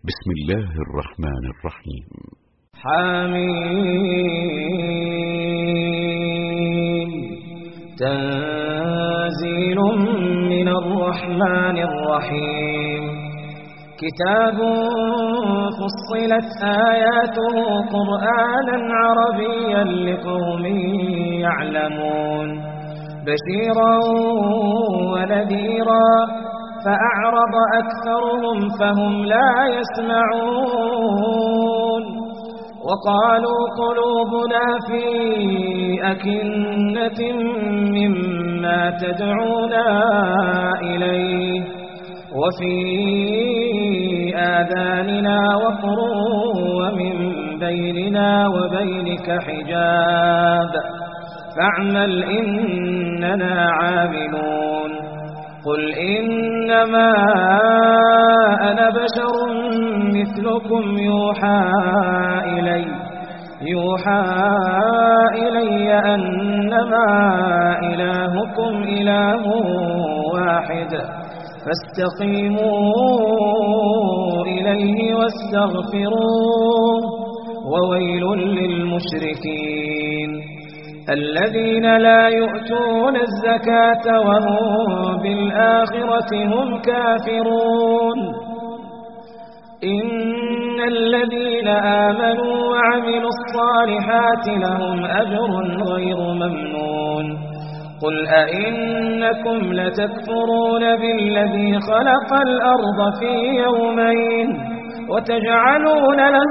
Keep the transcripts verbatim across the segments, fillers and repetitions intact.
بسم الله الرحمن الرحيم. حميم. تنزيل من الرحمن الرحيم. كتاب فصلت آياته قرآنا عربيا لقوم يعلمون بشيرا ونذيرا فأعرض أكثرهم فهم لا يسمعون وقالوا قلوبنا في أكنة مما تدعونا إليه وفي آذاننا وقر ومن بيننا وبينك حجاب فاعمل إننا عاملون. قل إنما أنا بشر مثلكم يوحى إلي يوحى إلي أنما إلهكم إله واحد فاستقيموا إليه واستغفروه وويل للمشركين الذين لا يؤتون الزكاة وهم بالآخرة هم كافرون. إن الذين آمنوا وعملوا الصالحات لهم أجر غير ممنون. قل أئنكم لتكفرون بالذي خلق الأرض في يومين وتجعلون له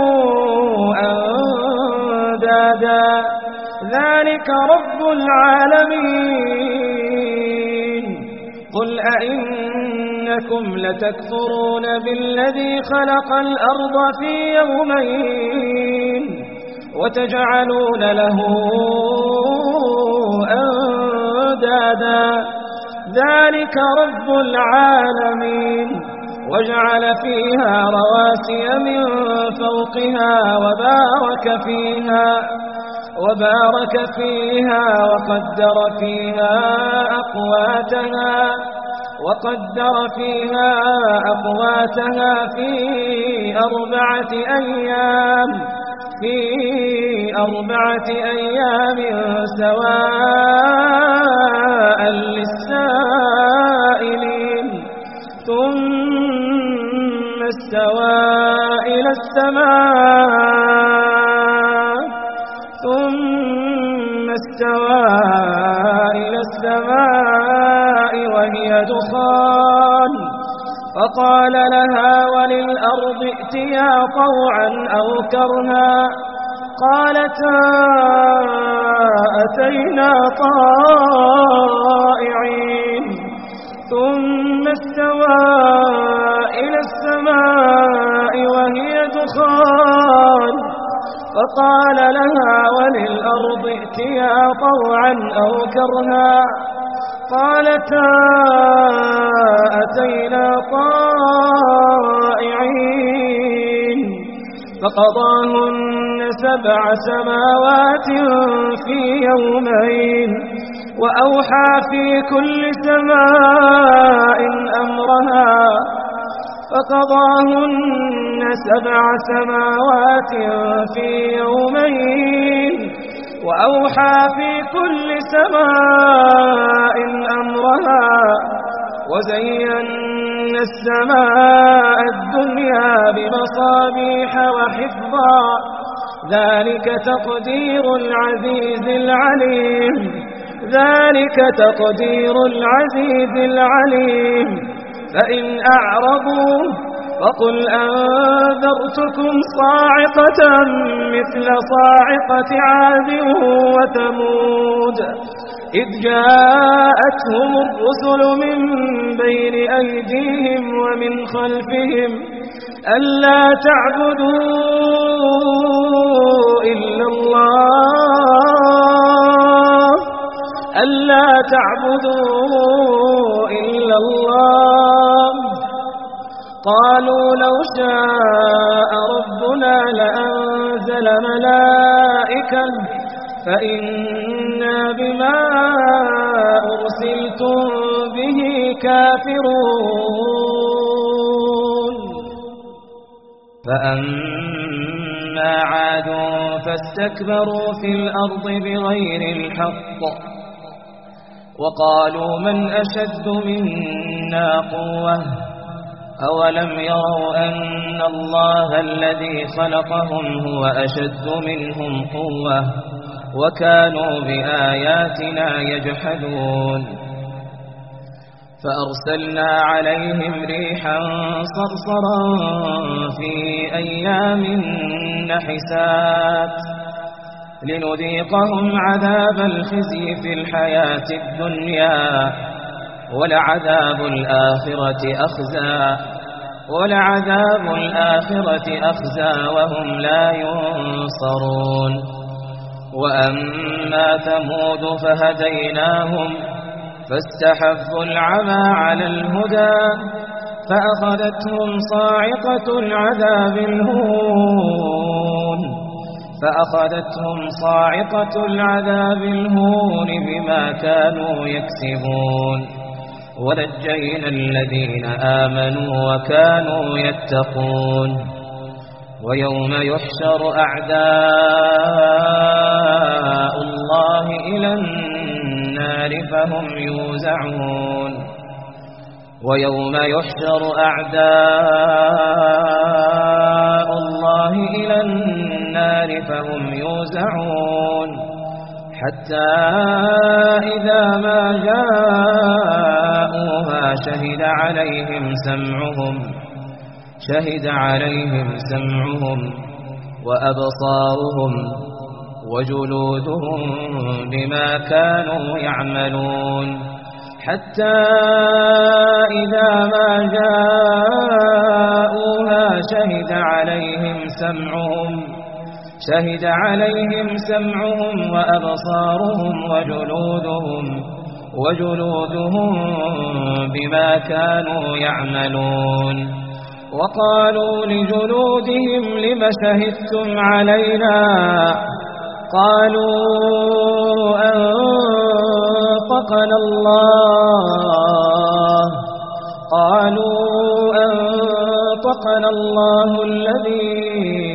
أندادا ذلك رب العالمين. قل أئنكم لتكفرون بالذي خلق الأرض في يومين وتجعلون له أندادا ذلك رب العالمين. وجعل فيها رواسي من فوقها وبارك فيها وبارك فيها وقدر فيها أقواتها وقدر فيها أقواتها في أربعة أيام في أربعة أيام سواء للسائلين. ثم استوى إلى السماء ثم استوى إلى السماء وهي دخان فقال لها وللأرض ائتيا طوعا أو كرها قالتا أتينا طائعين. ثم استوى إلى السماء وهي دخان فقال لها وللأرض ائتيا طوعا أو كرها قالتا أتينا طائعين. فقضاهن سبع سماوات في يومين وأوحى في كل سماء أمرها فقضاهن سبع سماوات في يومين وأوحى في كل سماء أمرها وزينا السماء الدنيا بمصابيح وحفظا ذلك تقدير العزيز العليم ذلك تقدير العزيز العليم. فإن أعرضوا فقل أنذرتكم صاعقة مثل صاعقة عاد وثمود إذ جاءتهم الرسل من بين أيديهم ومن خلفهم ألا تعبدوا إلا الله ألا تعبدوا إلا الله قالوا لو شاء ربنا لأنزل ملائكة فإنا بما أرسلتم به كافرون. فأما عاد فاستكبروا في الأرض بغير الحق وقالوا من أشد منا قوة أولم يروا أن الله الذي خلقهم هو أشد منهم قوة وكانوا بآياتنا يجحدون فأرسلنا عليهم ريحا صرصرا في أيام نحسات لنذيقهم عذاب الخزي في الحياة الدنيا ولعذاب الآخرة أخزى ولعذاب الآخرة أخزى وهم لا ينصرون وأما ثمود فهديناهم فاستحبوا العمى على الهدى فأخذتهم صاعقة العذاب الهون فأخذتهم صاعقة العذاب الهون بما كانوا يكسبون ونجينا الذين آمنوا وكانوا يتقون ويوم يحشر أعداء الله إلى النار فهم يوزعون ويوم يحشر أعداء الله إلى النار فهم يوزعون حتى إذا ما جاءوها شهد عليهم سمعهم شهد عليهم سمعهم وأبصارهم وجلودهم بما كانوا يعملون حتى إذا ما جاءوها شهد عليهم سمعهم شهد عليهم سمعهم وأبصارهم وجلودهم وجلودهم بما كانوا يعملون وقالوا لجلودهم لم شهدتم علينا قالوا أنطقنا الله قالوا أنطقنا الله الذي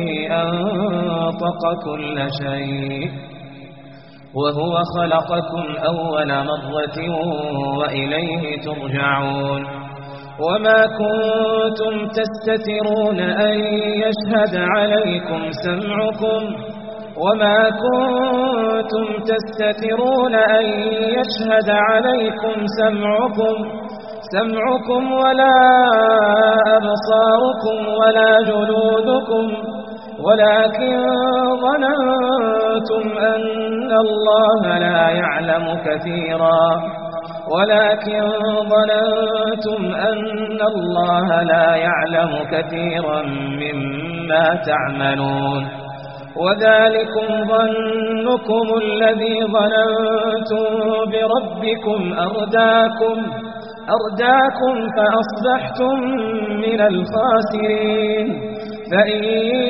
أنطق كل شيء وهو خلقكم أول مرة وإليه ترجعون وما كنتم تستترون أن يشهد عليكم سمعكم وما كنتم تستترون أن يشهد عليكم سمعكم سمعكم ولا أبصاركم ولا جلودكم ولكن ظننتم أن الله لا يعلم كثيرا ولكن ظننتم أن الله لا يعلم كثيرا مما تعملون وذلكم ظنكم الذي ظننتم بربكم أرداكم أرداكم فأصبحتم من الخاسرين فإن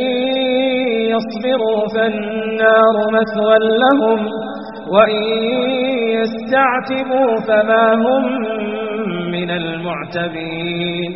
يصبروا فالنار مثوى لهم وإن يستعتبوا فما هم من المعتبين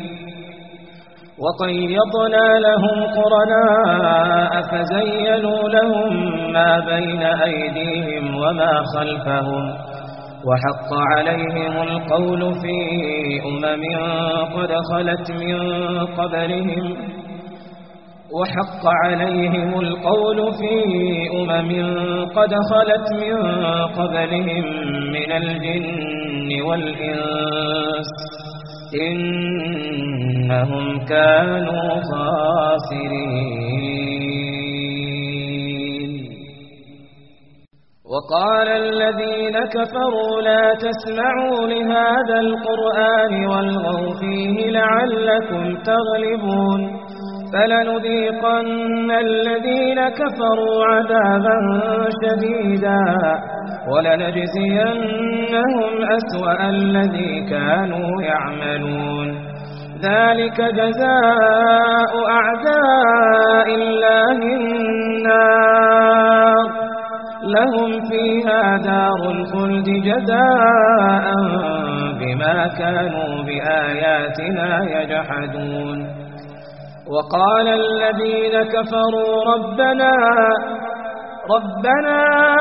وقيضنا لهم قرناء فزينوا لهم ما بين أيديهم وما خلفهم وحق عليهم القول في أمم قد خلت من قبلهم وحق عليهم القول في أمم قد خلت من قبلهم من الجن والإنس إنهم كانوا خاسرين وقال الذين كفروا لا تسمعوا لهذا القرآن والغوا فيه لعلكم تغلبون فلنذيقن الذين كفروا عذابا شديدا ولنجزينهم أسوأ الذي كانوا يعملون ذلك جزاء أعداء الله النار لهم فيها دار الخلد جزاء بما كانوا بآياتنا يجحدون وقال الذين كفروا ربنا ربنا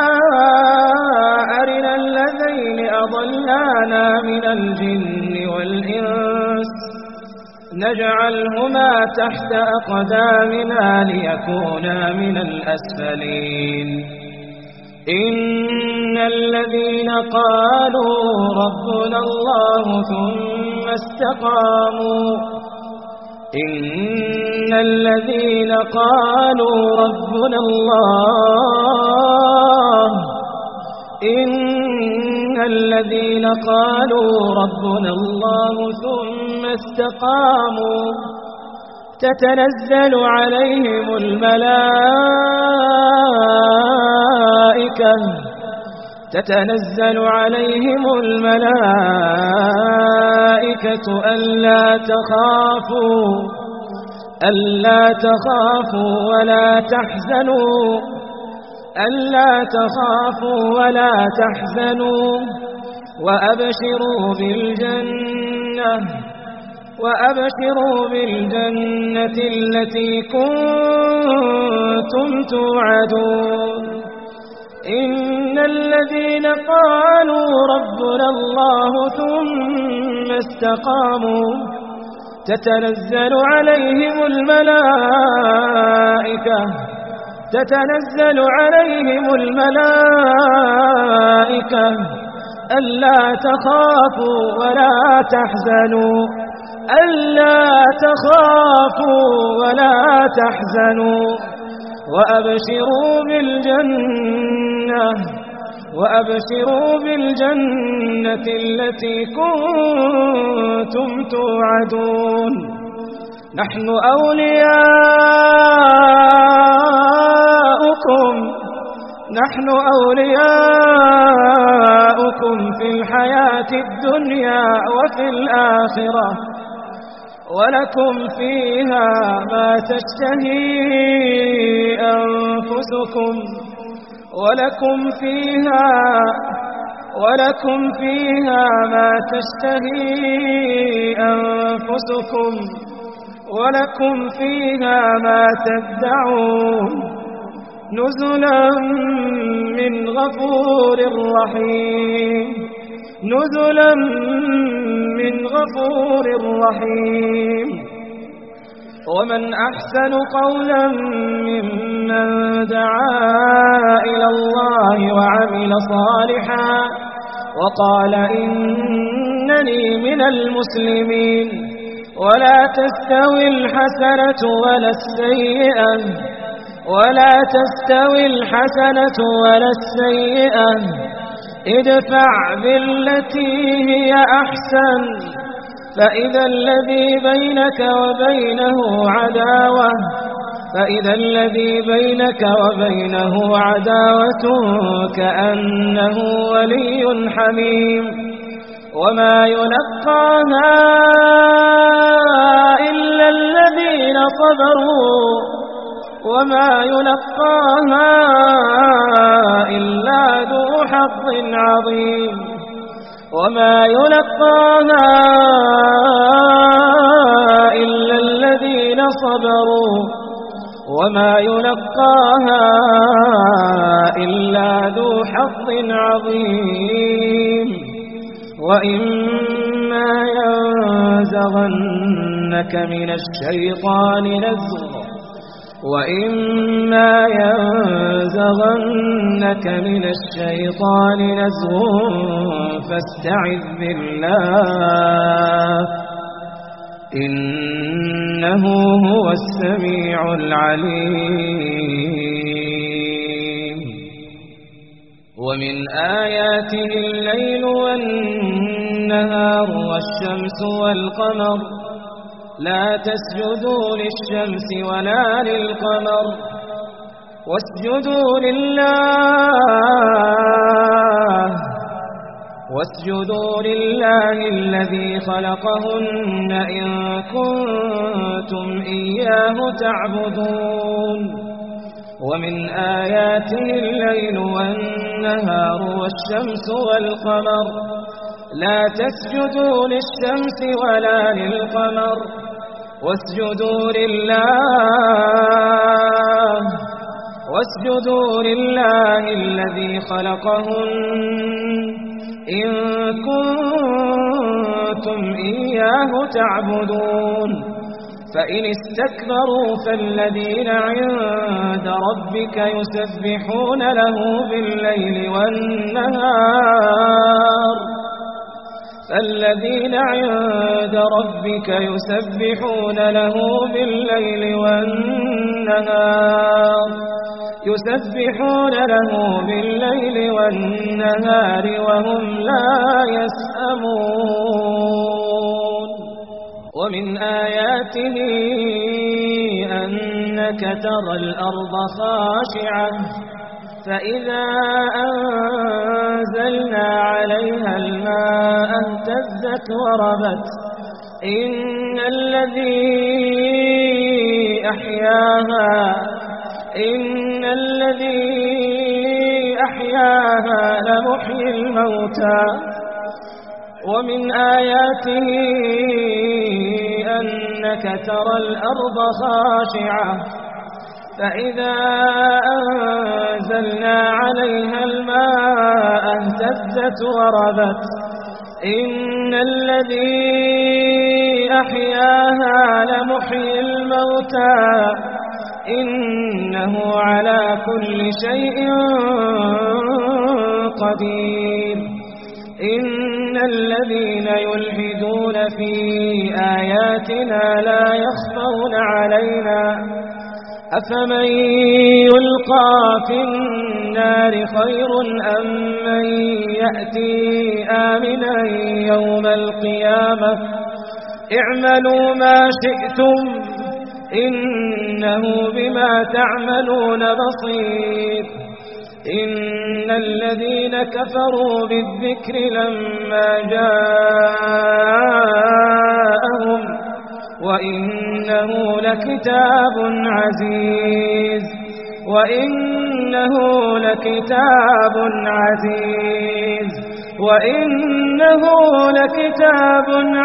أرنا الذين أضلانا من الجن والإنس نجعلهما تحت أقدامنا ليكونا من الأسفلين إن الذين قالوا ربنا الله ثم استقاموا إن الذين قالوا ربنا الله إن الذين قالوا ربنا الله ثم استقاموا تتنزل عليهم الملائكة تتنزل عليهم الملائكة ألا تخافوا ألا تخافوا ولا تحزنوا ألا تخافوا ولا تحزنوا وأبشروا بالجنة وأبشروا بالجنة التي كنتم توعدون إن الذين قالوا ربنا الله ثم استقاموا تتنزل عليهم الملائكة تتنزل عليهم الملائكة ألا تخافوا ولا تحزنوا ألا تخافوا ولا تحزنوا وأبشروا بالجنة وأبشروا بالجنة التي كنتم توعدون نحن أولياؤكم نحن أولياؤكم في الحياة الدنيا وفي الآخرة ولكم فيها ما تشتهي أنفسكم ولكم فيها ولكم فيها ما تشتهي أنفسكم ولكم فيها ما تدعون نزلا من غفور رحيم نزلا من غفور رحيم ومن أحسن قولا ممن دعا إلى الله وعمل صالحا وقال إنني من المسلمين ولا تستوي الحسنة ولا السيئة ولا تستوي الحسنة ولا السيئة ادفع بالتي هي أحسن فإذا الذي بينك وبينه عداوة فإذا الذي بينك وبينه عداوة كأنه ولي حميم وما يلقاها إلا الذين صبروا وما يلقاها إلا ذو حظ عظيم وما يلقاها إلا الذين صبروا وما يلقاها إلا ذو حظ عظيم وإما ينزغنك من الشيطان نزغ وإما ينزغنك من الشيطان نزغ فاستعذ بالله إنه هو السميع العليم ومن آياته الليل والنهار والشمس والقمر لا تسجدوا للشمس ولا للقمر واسجدوا لله واسجدوا لله الذي خلقهن إن كنتم إياه تعبدون ومن آياته الليل والنهار والشمس والقمر لا تسجدوا للشمس ولا للقمر واسجدوا لله واسجدوا لله الذي خلقهن إن كنتم إياه تعبدون فإن استكبروا فالذين عند ربك يسبحون له بالليل والنهار فالذين عند ربك يسبحون له بالليل والنهار يسبحون له بالليل والنهار وهم لا يسأمون ومن آياته أنك ترى الأرض خاشعة فإذا أنزلنا عليها الماء اهتزت وربت إن الذي أحياها إن الذي أحياها لمحيي الموتى ومن آياته أنك ترى الأرض خاشعة فإذا أنزلنا عليها الماء اهتزت وربت إن الذي أحياها لمحيي الموتى إنه على كل شيء قدير إن الذين يلحدون في آياتنا لا يخفون علينا أفمن يلقى في النار خير أم من يأتي آمنا يوم القيامة اعملوا ما شئتم إنه بما تعملون بصير إن الذين كفروا بالذكر لما جاءهم وإنه لكتاب عزيز وإنه لكتاب عزيز وإنه لكتاب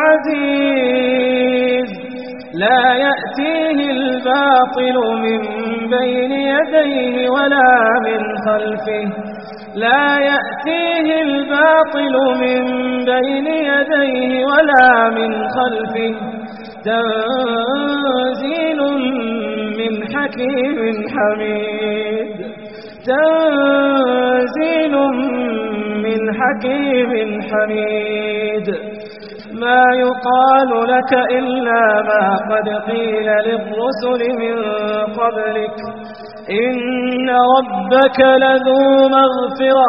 عزيز لا يأتيه الباطل من بين يديه ولا من خلفه لا يأتيه الباطل من بين يديه ولا من خلفه تنزيل من حكيم حميد تنزيل من حكيم حميد ما يقال لك إلا ما قد قيل للرسل من قبلك إن ربك لذو مغفرة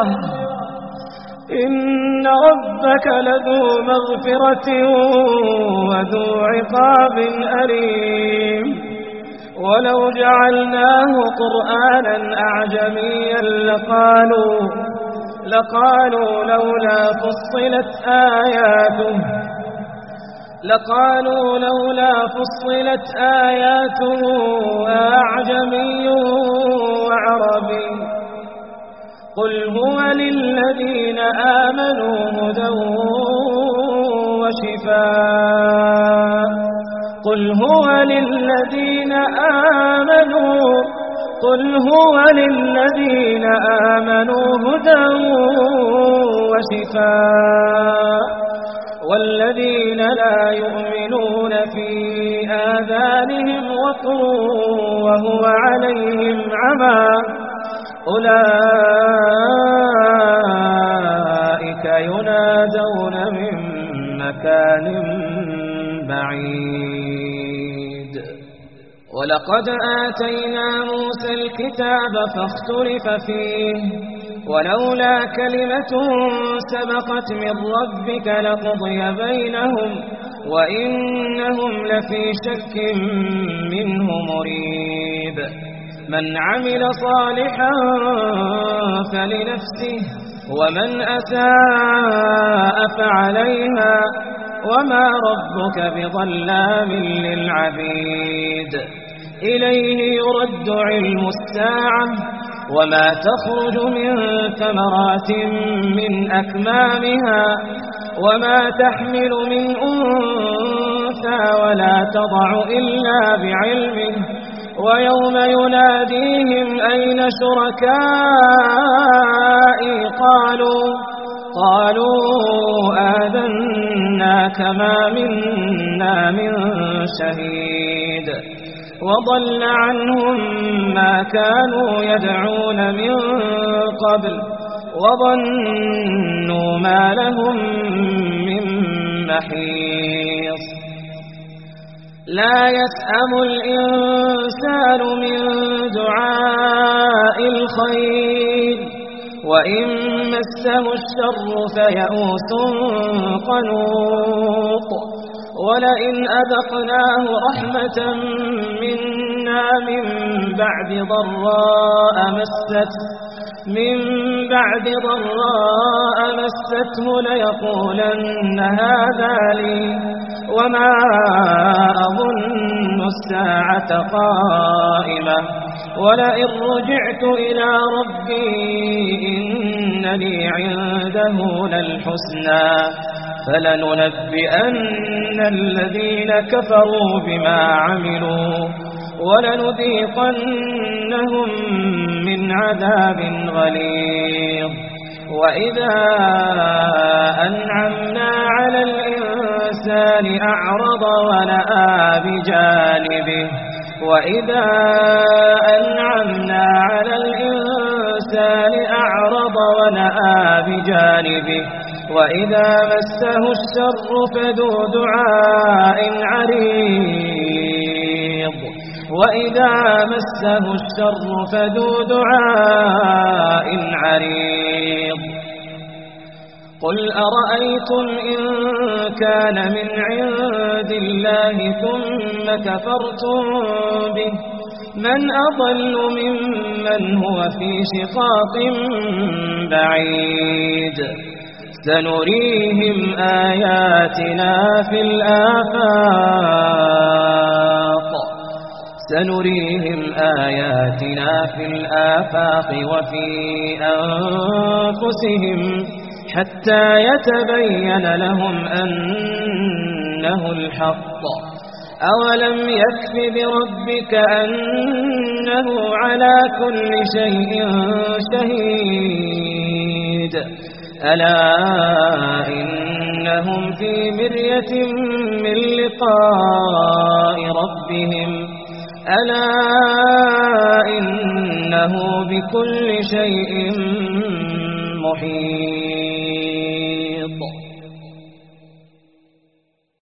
إن ربك لذو مغفرة وذو عقاب أليم ولو جعلناه قرآنا أعجميا لقالوا لقالوا لولا فصلت آياته لقالوا لولا فصلت آياته أعجمي وعربي قل هو للذين آمنوا هدى وشفاء قل هو للذين آمنوا قل هو للذين آمنوا هدى وشفاء والذين لا يؤمنون في آذانهم وقر وهو عليهم عمى أولئك ينادون من مكان بعيد ولقد آتينا موسى الكتاب فاختلف فيه ولولا كلمة سبقت من ربك لقضي بينهم وإنهم لفي شك منه مريب من عمل صالحا فلنفسه ومن أساء فعليها وما ربك بظلام للعبيد إليه يرد علم الساعة وما تخرج من ثمرات من أكمامها وما تحمل من أنثى أنثى ولا تضع إلا بعلمه ويوم يناديهم أين شركائي قالوا قالوا آذناك ما منا من شهيد وضل عنهم ما كانوا يدعون من قبل وظنوا ما لهم من محيص لا يسأم الإنسان من دعاء الخير وإن مسه الشر فيئوس قنوط ولئن أذقناه رحمة منا من بعد ضراء مسته من بعد ضراء مسته ليقولن هذا لي وما أظن الساعة قائمة ولئن رجعت إلى ربي إن لي عنده للحسنى فلننبئن الذين كفروا بما عملوا ولنذيقنهم من عذاب غليظ وإذا أنعمنا على الإنسان أعرض ونأى بجانبه وإذا أنعمنا على الإنسان أعرض ونأى بجانبه وإذا مسه الشر فذو دعاء عريض وإذا مسه الشر فذو دعاء عريض قل أرأيتم إن كان من عند الله ثم كفرتم به من أضل ممن هو في شقاق بعيد سنريهم آياتنا في الآفاق سنريهم آياتنا في الآفاق وفي أنفسهم حتى يتبين لهم أنه الحق أولم يكف بربك أنه على كل شيء شهيد ألا إنهم في مرية من لقاء ربهم ألا إنه بكل شيء محيط